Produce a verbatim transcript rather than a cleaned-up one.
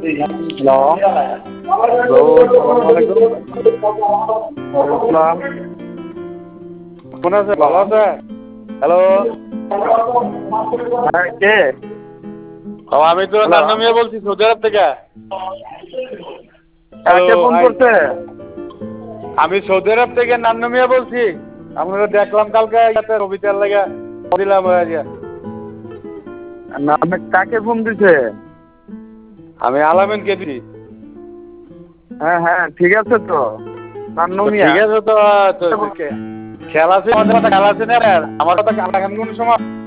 Hello, আসসালামু আলাইকুম। আসসালাম। কেমন আছে? ভালো আছে? হ্যালো। হ্যাঁ, কে? ও, আমি তো হ্যালো। নান্নু মিয়া বলছি সৌদি আরব থেকে। হ্যাঁ, হ্যালো, কে ফোন হাই। করছে? আমি সৌদি আরব থেকে নান্নু মিয়া বলছি। আপনারা দেখলাম কালকে ইয়াতে রবিটার লাগা দিলাম হয়ে গিয়া। না, আপনি কাকে ফোন দিছে? আমি আলামিন কেদি। হ্যাঁ হ্যাঁ, ঠিক আছে তো। নান্নু মিয়া। ঠিক আছে তো, তো কে- খেলা আছে আমাদের কথা, খেলা আছে না? আমার কথা খেলা কোন সময়